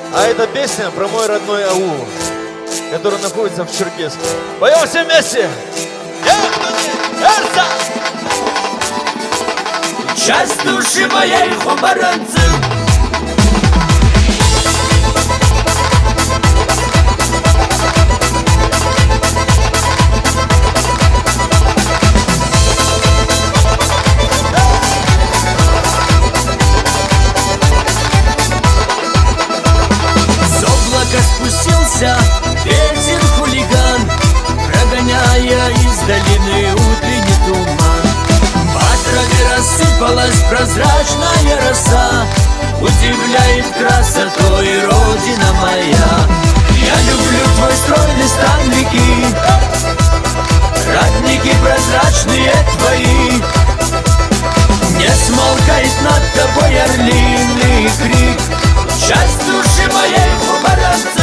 А эта песня про мой родной аул, который находится в Черкесске. Поем все вместе! Часть души моей хумаранцы. С облака спустился ветер хулиган, прогоняя из долины утренний туман. По траве рассыпалась прозрачная роса, удивляет красотой родина моя. Я люблю твой стройный стан реки, родники прозрачные твои. Не смолкает над тобой орлиный крик, часть души моей хумаранцы.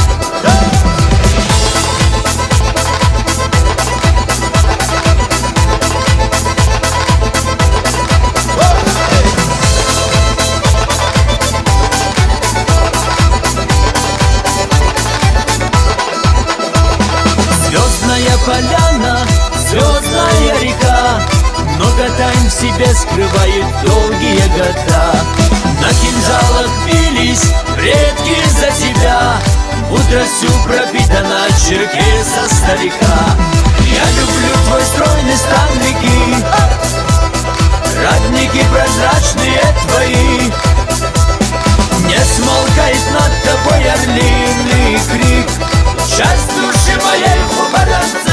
Звездная поляна, звездная река, много тайн в себе скрывает долгие года. На кинжалах бились предки за тебя, мудростью пропитана черкеса старика. Я люблю твой стройный стан реки, родники прозрачные твои. Не смолкает над тобой орлиный крик, часть души моей хумаранцы.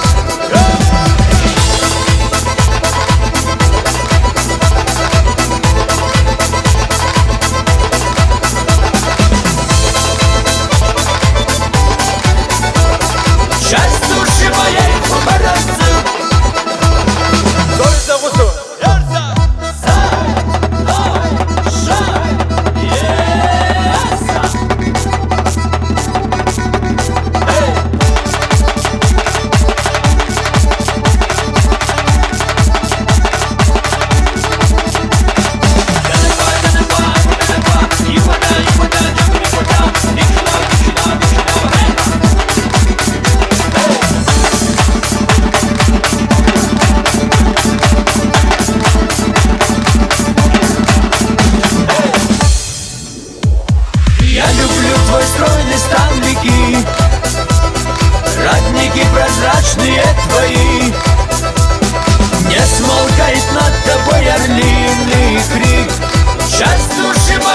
Часть души моей хумаранцы. Солнце в усу! Я люблю твой стройный стан реки, родники прозрачные твои. Не смолкает над тобой орлиный крик, часть души моей.